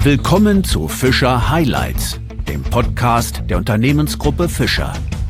Willkommen zu Fischer Highlights, dem Podcast der Unternehmensgruppe Fischer.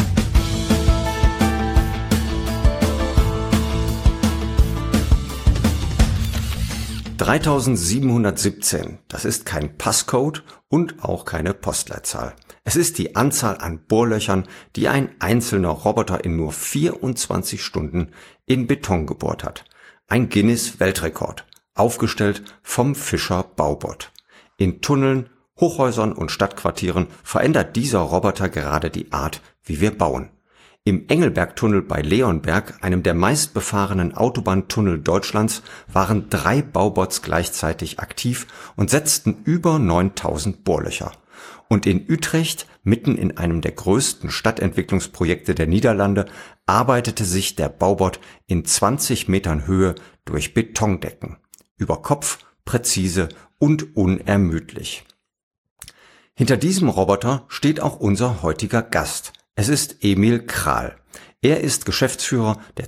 (3717), das ist kein Passcode und auch keine Postleitzahl. Es ist die Anzahl an Bohrlöchern, die ein einzelner Roboter in nur 24 Stunden in Beton gebohrt hat. Ein Guinness-Weltrekord, aufgestellt vom Fischer Baubot. In Tunneln, Hochhäusern und Stadtquartieren verändert dieser Roboter gerade die Art, wie wir bauen. Im Engelbergtunnel bei Leonberg, einem der meistbefahrenen Autobahntunnel Deutschlands, waren 3 Baubots gleichzeitig aktiv und setzten über 9000 Bohrlöcher. Und in Utrecht, mitten in einem der größten Stadtentwicklungsprojekte der Niederlande, arbeitete sich der Baubot in 20 Metern Höhe durch Betondecken. Über Kopf, präzise und unermüdlich. Hinter diesem Roboter steht auch unser heutiger Gast. Es ist Emil Krahl. Er ist Geschäftsführer der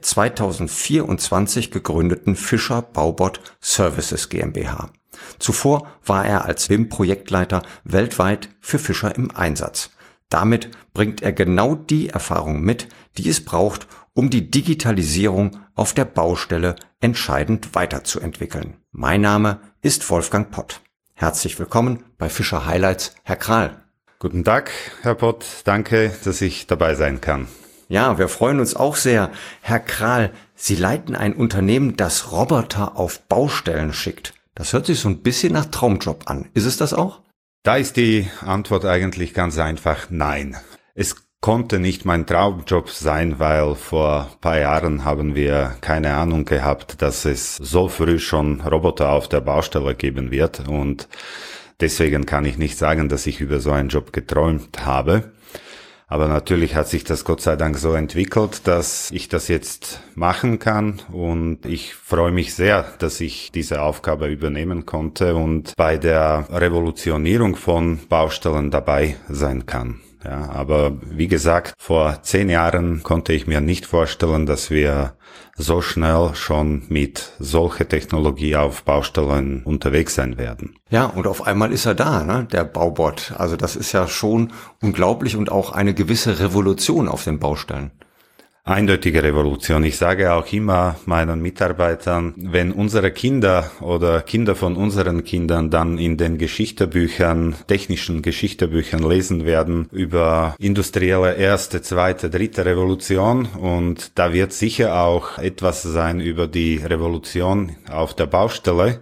2024 gegründeten Fischer Baubot Services GmbH. Zuvor war er als BIM-Projektleiter weltweit für Fischer im Einsatz. Damit bringt er genau die Erfahrung mit, die es braucht, um die Digitalisierung auf der Baustelle entscheidend weiterzuentwickeln. Mein Name ist Wolfgang Pott. Herzlich willkommen bei Fischer Highlights, Herr Krahl. Guten Tag, Herr Pott. Danke, dass ich dabei sein kann. Ja, wir freuen uns auch sehr. Herr Krahl, Sie leiten ein Unternehmen, das Roboter auf Baustellen schickt. Das hört sich so ein bisschen nach Traumjob an. Ist es das auch? Da ist die Antwort eigentlich ganz einfach nein. Es konnte nicht mein Traumjob sein, weil vor ein paar Jahren haben wir keine Ahnung gehabt, dass es so früh schon Roboter auf der Baustelle geben wird, und deswegen kann ich nicht sagen, dass ich über so einen Job geträumt habe. Aber natürlich hat sich das Gott sei Dank so entwickelt, dass ich das jetzt machen kann, und ich freue mich sehr, dass ich diese Aufgabe übernehmen konnte und bei der Revolutionierung von Baustellen dabei sein kann. Ja, aber wie gesagt, vor 10 Jahren konnte ich mir nicht vorstellen, dass wir so schnell schon mit solcher Technologie auf Baustellen unterwegs sein werden. Ja, und auf einmal ist er da, ne, der Baubot. Also das ist ja schon unglaublich und auch eine gewisse Revolution auf den Baustellen. Eindeutige Revolution. Ich sage auch immer meinen Mitarbeitern, wenn unsere Kinder oder Kinder von unseren Kindern dann in den Geschichtebüchern, technischen Geschichtebüchern lesen werden über industrielle erste, zweite, dritte Revolution, und da wird sicher auch etwas sein über die Revolution auf der Baustelle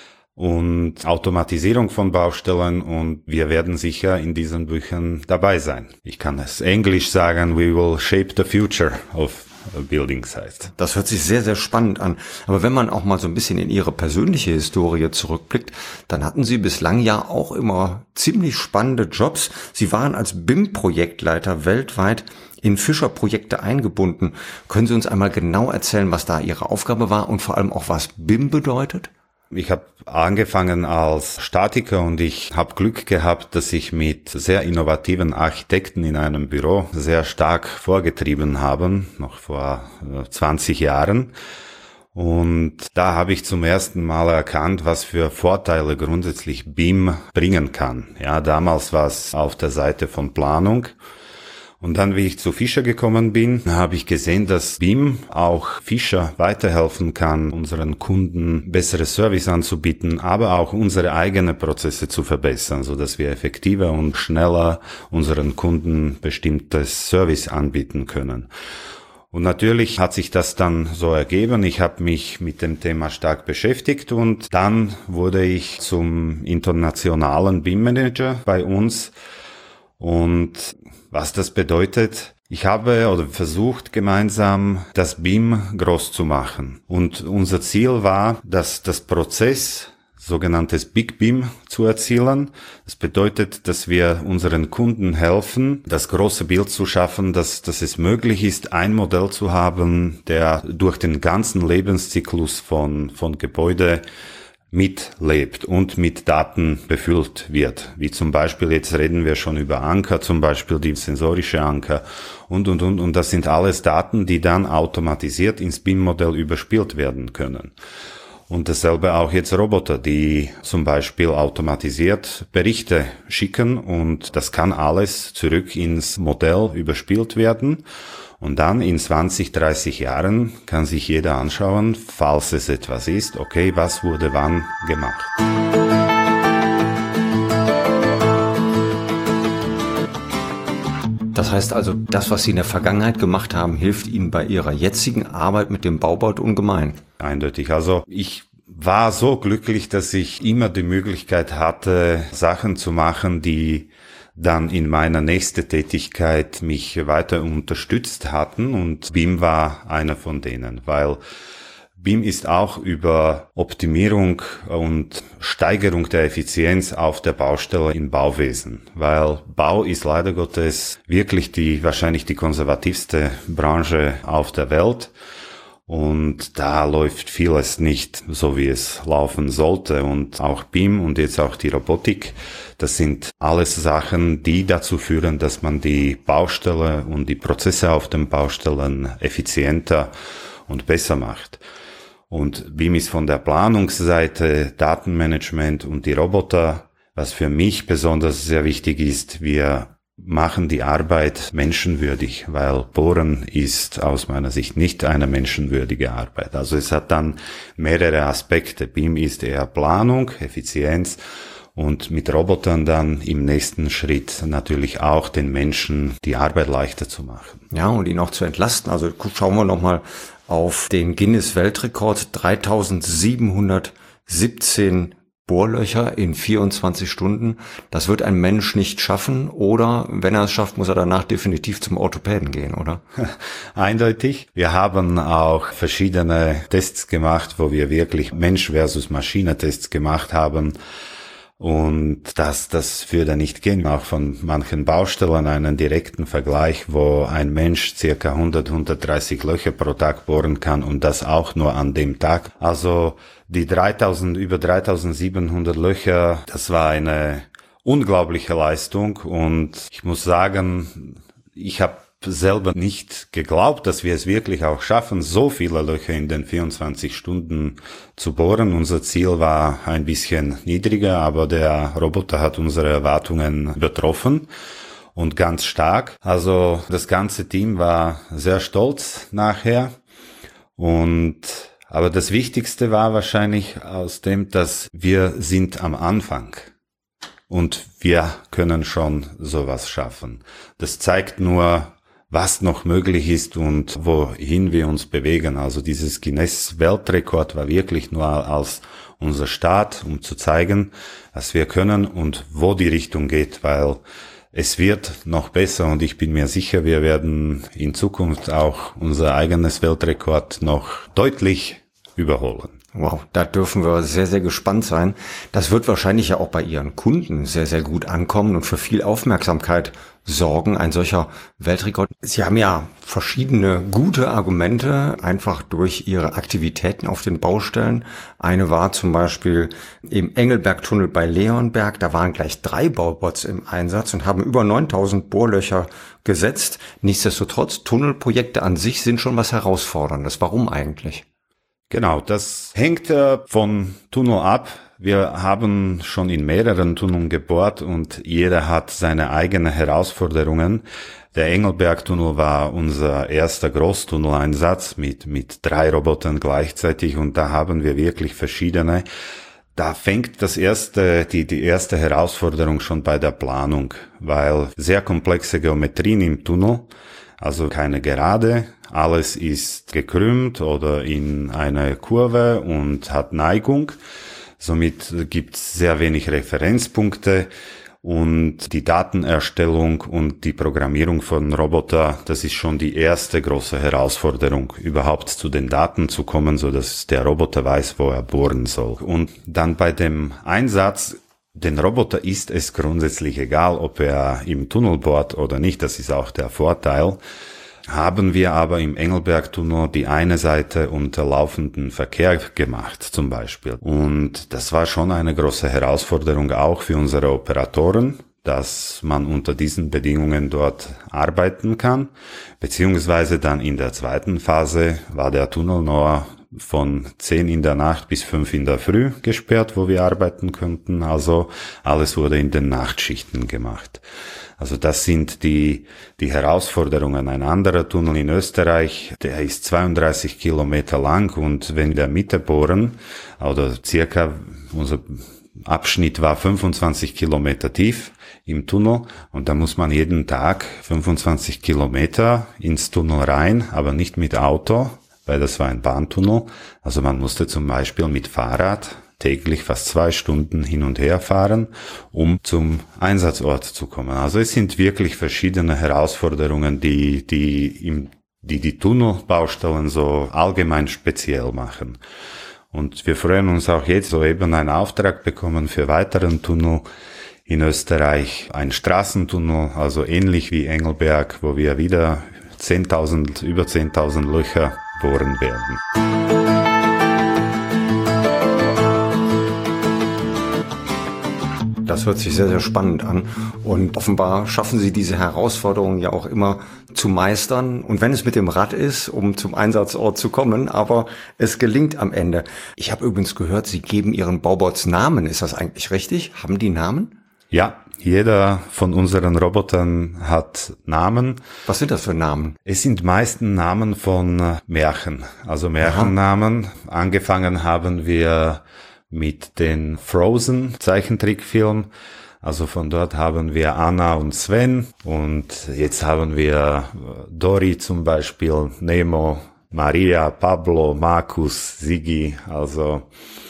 und Automatisierung von Baustellen, und wir werden sicher in diesen Büchern dabei sein. Ich kann es Englisch sagen, we will shape the future of building sites. Das hört sich sehr, sehr spannend an. Aber wenn man auch mal so ein bisschen in Ihre persönliche Historie zurückblickt, dann hatten Sie bislang ja auch immer ziemlich spannende Jobs. Sie waren als BIM-Projektleiter weltweit in Fischer-Projekte eingebunden. Können Sie uns einmal genau erzählen, was da Ihre Aufgabe war und vor allem auch, was BIM bedeutet? Ich habe angefangen als Statiker, und ich habe Glück gehabt, dass ich mit sehr innovativen Architekten in einem Büro sehr stark vorgetrieben habe, noch vor 20 Jahren. Und da habe ich zum ersten Mal erkannt, was für Vorteile grundsätzlich BIM bringen kann. Ja, damals war es auf der Seite von Planung. Und dann, wie ich zu Fischer gekommen bin, habe ich gesehen, dass BIM auch Fischer weiterhelfen kann, unseren Kunden besseres Service anzubieten, aber auch unsere eigenen Prozesse zu verbessern, so dass wir effektiver und schneller unseren Kunden bestimmtes Service anbieten können. Und natürlich hat sich das dann so ergeben. Ich habe mich mit dem Thema stark beschäftigt, und dann wurde ich zum internationalen BIM-Manager bei uns. Und was das bedeutet, ich habe oder versucht gemeinsam das BIM groß zu machen. Und unser Ziel war, dass das Prozess, sogenanntes Big BIM, zu erzielen. Das bedeutet, dass wir unseren Kunden helfen, das große Bild zu schaffen, dass es möglich ist, ein Modell zu haben, der durch den ganzen Lebenszyklus von Gebäude mitlebt und mit Daten befüllt wird. Wie zum Beispiel, jetzt reden wir schon über Anker, zum Beispiel die sensorische Anker und. Und das sind alles Daten, die dann automatisiert ins BIM-Modell überspielt werden können. Und dasselbe auch jetzt Roboter, die zum Beispiel automatisiert Berichte schicken und das kann alles zurück ins Modell überspielt werden. Und dann in 20, 30 Jahren kann sich jeder anschauen, falls es etwas ist, okay, was wurde wann gemacht. Das heißt also, das, was Sie in der Vergangenheit gemacht haben, hilft Ihnen bei Ihrer jetzigen Arbeit mit dem Baubot ungemein. Eindeutig. Also ich war so glücklich, dass ich immer die Möglichkeit hatte, Sachen zu machen, die dann in meiner nächsten Tätigkeit mich weiter unterstützt hatten. Und BIM war einer von denen, weil BIM ist auch über Optimierung und Steigerung der Effizienz auf der Baustelle im Bauwesen, weil Bau ist leider Gottes wirklich wahrscheinlich die konservativste Branche auf der Welt und da läuft vieles nicht so, wie es laufen sollte und auch BIM und jetzt auch die Robotik, das sind alles Sachen, die dazu führen, dass man die Baustelle und die Prozesse auf den Baustellen effizienter und besser macht. Und BIM ist von der Planungsseite, Datenmanagement und die Roboter, was für mich besonders sehr wichtig ist, wir machen die Arbeit menschenwürdig, weil Bohren ist aus meiner Sicht nicht eine menschenwürdige Arbeit. Also es hat dann mehrere Aspekte. BIM ist eher Planung, Effizienz und mit Robotern dann im nächsten Schritt natürlich auch den Menschen die Arbeit leichter zu machen. Ja, und ihn auch zu entlasten. Also schauen wir nochmal auf den Guinness-Weltrekord, 3717 Bohrlöcher in 24 Stunden. Das wird ein Mensch nicht schaffen oder wenn er es schafft, muss er danach definitiv zum Orthopäden gehen, oder? Eindeutig. Wir haben auch verschiedene Tests gemacht, wo wir wirklich Mensch versus Maschine Tests gemacht haben. Und das würde nicht gehen. Auch von manchen Baustellen einen direkten Vergleich, wo ein Mensch circa 130 Löcher pro Tag bohren kann und das auch nur an dem Tag. Also die über 3700 Löcher, das war eine unglaubliche Leistung und ich muss sagen, ich habe selber nicht geglaubt, dass wir es wirklich auch schaffen, so viele Löcher in den 24 Stunden zu bohren. Unser Ziel war ein bisschen niedriger, aber der Roboter hat unsere Erwartungen übertroffen und ganz stark. Also das ganze Team war sehr stolz nachher. Aber das Wichtigste war wahrscheinlich aus dem, dass wir sind am Anfang. Und wir können schon sowas schaffen. Das zeigt nur, was noch möglich ist und wohin wir uns bewegen. Also dieses Guinness-Weltrekord war wirklich nur als unser Start, um zu zeigen, was wir können und wo die Richtung geht, weil es wird noch besser und ich bin mir sicher, wir werden in Zukunft auch unser eigenes Weltrekord noch deutlich überholen. Wow, da dürfen wir sehr, sehr gespannt sein. Das wird wahrscheinlich ja auch bei Ihren Kunden sehr, sehr gut ankommen und für viel Aufmerksamkeit sorgen, ein solcher Weltrekord. Sie haben ja verschiedene gute Argumente, einfach durch Ihre Aktivitäten auf den Baustellen. Eine war zum Beispiel im Engelbergtunnel bei Leonberg, da waren gleich 3 Baubots im Einsatz und haben über 9000 Bohrlöcher gesetzt. Nichtsdestotrotz, Tunnelprojekte an sich sind schon was Herausforderndes. Warum eigentlich? Genau, das hängt von Tunnel ab. Wir haben schon in mehreren Tunneln gebohrt und jeder hat seine eigenen Herausforderungen. Der Engelbergtunnel war unser erster Großtunneleinsatz mit 3 Robotern gleichzeitig und da haben wir wirklich verschiedene. Da fängt die erste Herausforderung schon bei der Planung, weil sehr komplexe Geometrien im Tunnel, also keine Gerade, alles ist gekrümmt oder in einer Kurve und hat Neigung. Somit gibt es sehr wenig Referenzpunkte und die Datenerstellung und die Programmierung von Roboter, das ist schon die erste große Herausforderung, überhaupt zu den Daten zu kommen, so dass der Roboter weiß, wo er bohren soll. Und dann bei dem Einsatz, den Roboter ist es grundsätzlich egal, ob er im Tunnel bohrt oder nicht, das ist auch der Vorteil. Haben wir aber im Engelbergtunnel die eine Seite unter laufenden Verkehr gemacht, zum Beispiel. Und das war schon eine große Herausforderung auch für unsere Operatoren, dass man unter diesen Bedingungen dort arbeiten kann. Beziehungsweise dann in der zweiten Phase war der Tunnel nur von 10 in der Nacht bis 5 in der Früh gesperrt, wo wir arbeiten könnten. Also alles wurde in den Nachtschichten gemacht. Also das sind die Herausforderungen. Ein anderer Tunnel in Österreich, der ist 32 Kilometer lang, und wenn wir Mitte bohren, oder circa, unser Abschnitt war 25 Kilometer tief im Tunnel, und da muss man jeden Tag 25 Kilometer ins Tunnel rein, aber nicht mit Auto, weil das war ein Bahntunnel. Also man musste zum Beispiel mit Fahrrad täglich fast 2 Stunden hin und her fahren, um zum Einsatzort zu kommen. Also es sind wirklich verschiedene Herausforderungen, die Tunnelbaustellen so allgemein speziell machen. Und wir freuen uns auch jetzt, soeben einen Auftrag bekommen für weiteren Tunnel in Österreich, ein Straßentunnel, also ähnlich wie Engelberg, wo wir wieder über 10.000 Löcher bohren werden. Das hört sich sehr, sehr spannend an. Und offenbar schaffen Sie diese Herausforderungen ja auch immer zu meistern. Und wenn es mit dem Rad ist, um zum Einsatzort zu kommen, aber es gelingt am Ende. Ich habe übrigens gehört, Sie geben Ihren Baubots Namen. Ist das eigentlich richtig? Haben die Namen? Ja, jeder von unseren Robotern hat Namen. Was sind das für Namen? Es sind meistens Namen von Märchen, also Märchennamen. Aha. Angefangen haben wir mit den Frozen Zeichentrickfilm. Also von dort haben wir Anna und Sven, und jetzt haben wir Dory zum Beispiel, Nemo, Maria, Pablo, Markus, Sigi, also.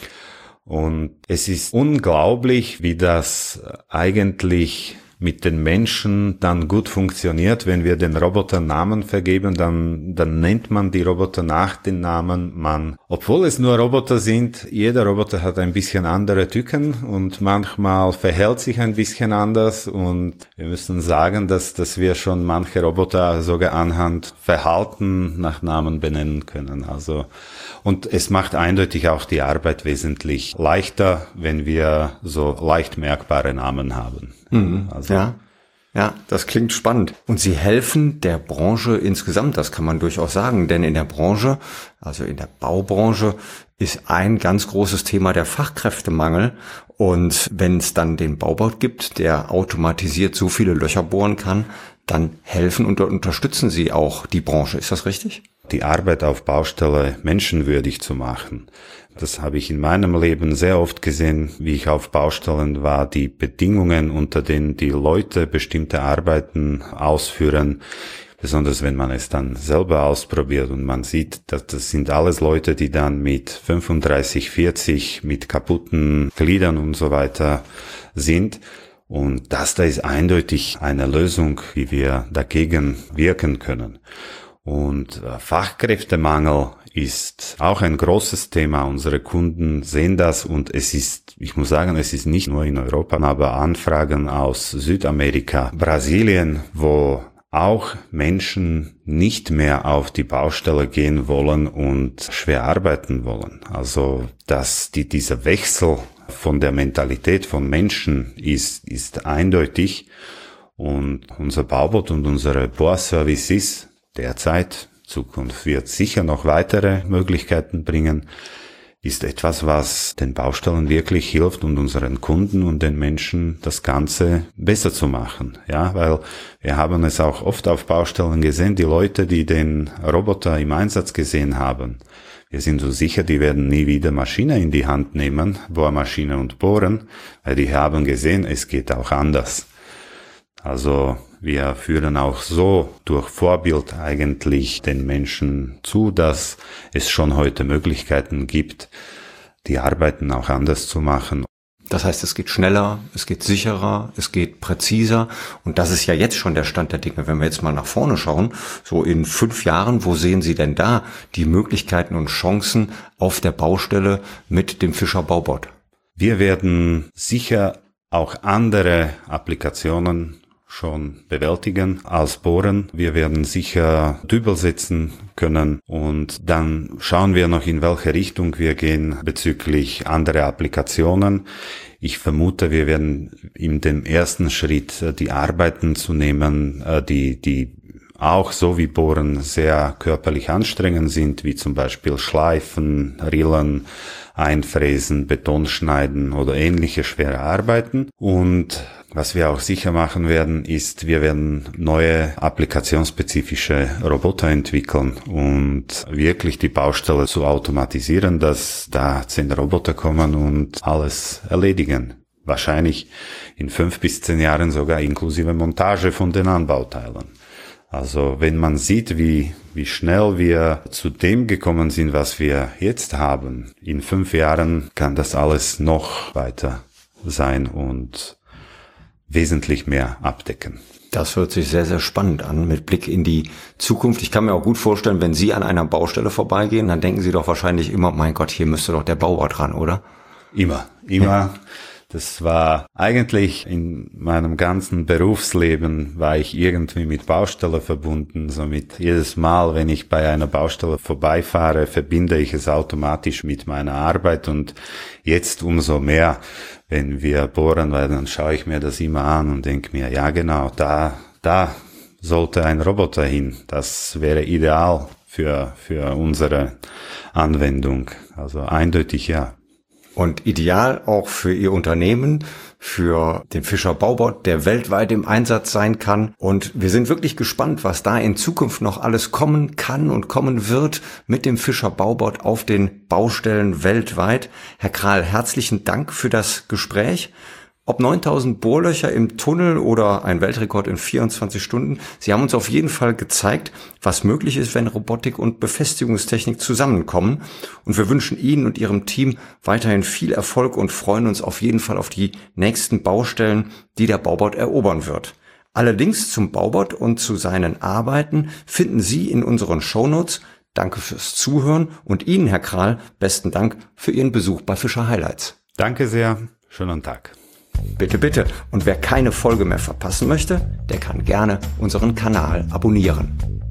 Und es ist unglaublich, wie das eigentlich mit den Menschen dann gut funktioniert. Wenn wir den Robotern Namen vergeben, dann nennt man die Roboter nach den Namen. Obwohl es nur Roboter sind, jeder Roboter hat ein bisschen andere Tücken und manchmal verhält sich ein bisschen anders, und wir müssen sagen, dass wir schon manche Roboter sogar anhand Verhalten nach Namen benennen können. Also, und es macht eindeutig auch die Arbeit wesentlich leichter, wenn wir so leicht merkbare Namen haben. Also. Ja, das klingt spannend. Und Sie helfen der Branche insgesamt, das kann man durchaus sagen, denn in der Branche, also in der Baubranche, ist ein ganz großes Thema der Fachkräftemangel. Und wenn es dann den Baubot gibt, der automatisiert so viele Löcher bohren kann, dann helfen und unterstützen Sie auch die Branche. Ist das richtig? Die Arbeit auf Baustelle menschenwürdig zu machen. Das habe ich in meinem Leben sehr oft gesehen, wie ich auf Baustellen war, die Bedingungen, unter denen die Leute bestimmte Arbeiten ausführen, besonders wenn man es dann selber ausprobiert und man sieht, dass das sind alles Leute, die dann mit 35, 40, mit kaputten Gliedern und so weiter sind. Und das da ist eindeutig eine Lösung, wie wir dagegen wirken können. Und Fachkräftemangel ist auch ein großes Thema. Unsere Kunden sehen das, und ich muss sagen, es ist nicht nur in Europa, aber Anfragen aus Südamerika, Brasilien, wo auch Menschen nicht mehr auf die Baustelle gehen wollen und schwer arbeiten wollen. Also, dass dieser Wechsel von der Mentalität von Menschen ist eindeutig, und unser Baubot und unsere Bohrservices derzeit, Zukunft wird sicher noch weitere Möglichkeiten bringen, ist etwas, was den Baustellen wirklich hilft und unseren Kunden und den Menschen das Ganze besser zu machen. Ja, weil wir haben es auch oft auf Baustellen gesehen, die Leute, die den Roboter im Einsatz gesehen haben. Wir sind so sicher, die werden nie wieder Maschine in die Hand nehmen, Bohrmaschine und bohren, weil die haben gesehen, es geht auch anders. Also wir führen auch so durch Vorbild eigentlich den Menschen zu, dass es schon heute Möglichkeiten gibt, die Arbeiten auch anders zu machen. Das heißt, es geht schneller, es geht sicherer, es geht präziser. Und das ist ja jetzt schon der Stand der Dinge. Wenn wir jetzt mal nach vorne schauen, so in 5 Jahren, wo sehen Sie denn da die Möglichkeiten und Chancen auf der Baustelle mit dem Fischer Baubot? Wir werden sicher auch andere Applikationen schon bewältigen als Bohren. Wir werden sicher Dübel setzen können, und dann schauen wir noch, in welche Richtung wir gehen bezüglich anderer Applikationen. Ich vermute, wir werden in dem ersten Schritt die Arbeiten zu nehmen, die auch so wie Bohren sehr körperlich anstrengend sind, wie zum Beispiel Schleifen, Rillen, Einfräsen, Beton schneiden oder ähnliche schwere Arbeiten. Und was wir auch sicher machen werden, ist, wir werden neue applikationsspezifische Roboter entwickeln und wirklich die Baustelle zu automatisieren, dass da 10 Roboter kommen und alles erledigen. Wahrscheinlich in 5 bis 10 Jahren sogar inklusive Montage von den Anbauteilen. Also wenn man sieht, wie schnell wir zu dem gekommen sind, was wir jetzt haben, in 5 Jahren kann das alles noch weiter sein und wesentlich mehr abdecken. Das hört sich sehr, sehr spannend an mit Blick in die Zukunft. Ich kann mir auch gut vorstellen, wenn Sie an einer Baustelle vorbeigehen, dann denken Sie doch wahrscheinlich immer, mein Gott, hier müsste doch der Baubot dran, oder? Immer. Das war eigentlich in meinem ganzen Berufsleben war ich irgendwie mit Baustelle verbunden. Somit jedes Mal, wenn ich bei einer Baustelle vorbeifahre, verbinde ich es automatisch mit meiner Arbeit und jetzt umso mehr, wenn wir bohren, weil dann schaue ich mir das immer an und denke mir, ja genau, da sollte ein Roboter hin. Das wäre ideal für unsere Anwendung. Also eindeutig ja. Und ideal auch für Ihr Unternehmen, für den Fischer Baubot, der weltweit im Einsatz sein kann. Und wir sind wirklich gespannt, was da in Zukunft noch alles kommen kann und kommen wird mit dem Fischer Baubot auf den Baustellen weltweit. Herr Kral, herzlichen Dank für das Gespräch. Ob 9000 Bohrlöcher im Tunnel oder ein Weltrekord in 24 Stunden, Sie haben uns auf jeden Fall gezeigt, was möglich ist, wenn Robotik und Befestigungstechnik zusammenkommen. Und wir wünschen Ihnen und Ihrem Team weiterhin viel Erfolg und freuen uns auf jeden Fall auf die nächsten Baustellen, die der Baubot erobern wird. Alle Links zum Baubot und zu seinen Arbeiten finden Sie in unseren Shownotes. Danke fürs Zuhören und Ihnen, Herr Kral, besten Dank für Ihren Besuch bei Fischer Highlights. Danke sehr. Schönen Tag. Bitte, bitte. Und wer keine Folge mehr verpassen möchte, der kann gerne unseren Kanal abonnieren.